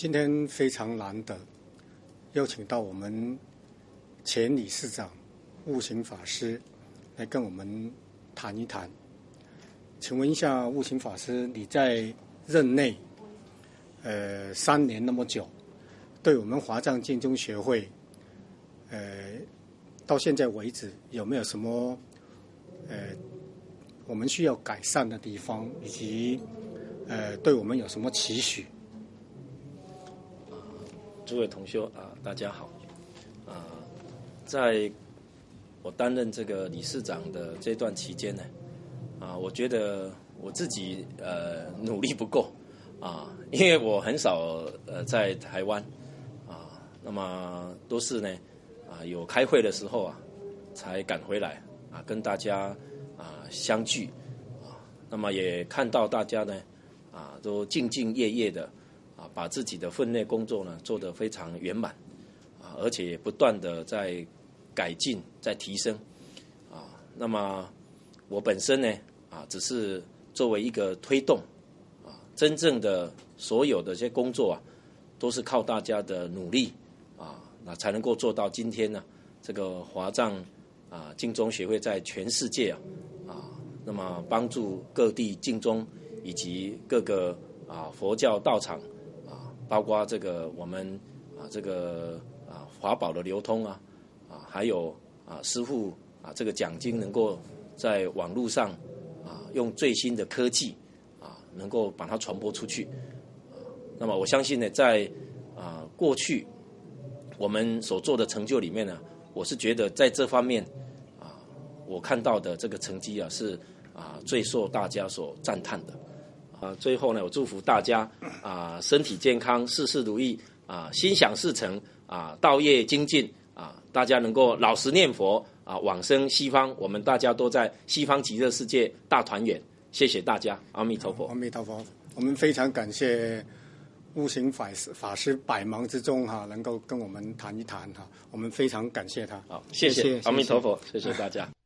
今天非常难得，邀请到我们前理事长悟行法师来跟我们谈一谈。请问一下，悟行法师，你在任内3年那么久，对我们华藏净宗学会到现在为止有没有什么我们需要改善的地方，以及对我们有什么期许？ 诸位同修大家好。在我担任这个理事长的这段期间呢，我觉得我自己努力不够因为我很少在台湾那么都是呢有开会的时候才赶回来跟大家相聚那么也看到大家呢都兢兢业业的把自己的分内工作呢做得非常圆满而且也不断的在改进在提升那么我本身呢只是作为一个推动真正的所有的这些工作都是靠大家的努力那才能够做到今天呢这个华藏净宗学会在全世界那么帮助各地净宗以及各个佛教道场包括这个我们这个华宝的流通还有师父这个讲经能够在网络上用最新的科技能够把它传播出去那么我相信呢在过去我们所做的成就里面呢，我是觉得在这方面我看到的这个成绩是最受大家所赞叹的最后呢，我祝福大家身体健康，事事如意心想事成道业精进大家能够老实念佛往生西方，我们大家都在西方极乐世界大团圆。谢谢大家，阿弥陀佛。 阿弥陀佛。我们非常感谢悟行法师百忙之中能够跟我们谈一谈我们非常感谢他。 好，谢谢阿弥陀佛，谢谢大家。